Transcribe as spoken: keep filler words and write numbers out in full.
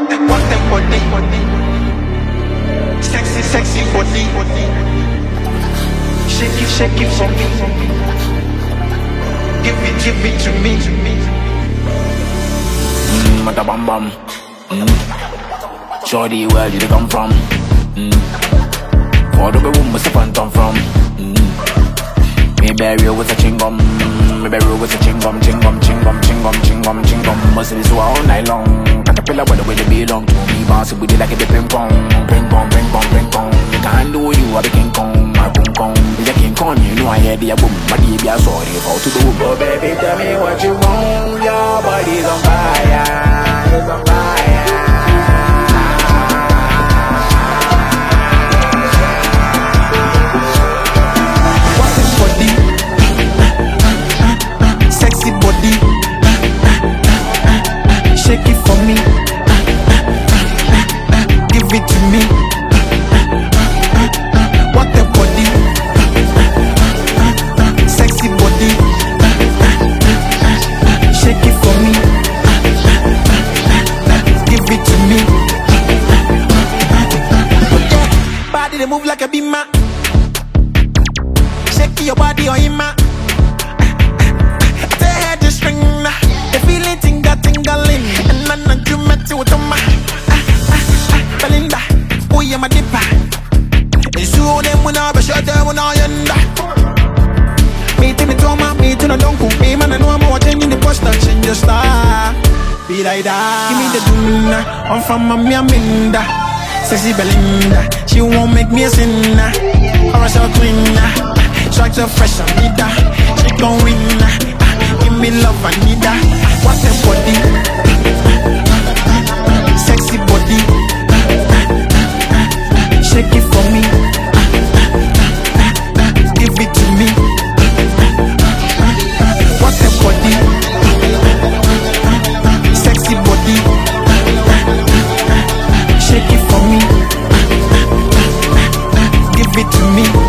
Walk them body, sexy, sexy body. Shake it, shake it for me. Give it, give it to me. Mmm, mata bam bam. Mm. Shorty, where did you come from? Mm. For the room, what's the phantom from? Mm. Me bury with a chingum. Me bury with a chingum, chingum, chingum, chingum, chingum, chingum. Must be so all night long. Caterpillar, where the way they belong to me. Bounce with it like a ping pong, ping pong, ping pong, ping pong. You can't do you, I be King Kong, my King Kong. The King Kong, you know I hear the boom, but you be a sorry for to do. Oh baby, tell me what you want. Your body's on fire, it's on fire. Shake it for me, give it to me. What the body, sexy body. Shake it for me, give it to me. Body they move like a beamer. Shake your body or ima. Take head the string, the feeling tinga tingling. And I'm not you met to my Belinda, oh yeah my dipper. It's you them when I shut them when I end. Me to the drama, me to the don't me man I know I'm watching in the post and change your star. Be like that. Give me the dumina, I'm from Miami Aminda. Sexy Belinda, she won't make me a sinner. Or a short winner, strikes her fresh and need that. She gon' win. Give me love I need that. What's the body? Sexy body. Shake it for me. Give it to me. What's the body? Sexy body. Shake it for me. Give it to me.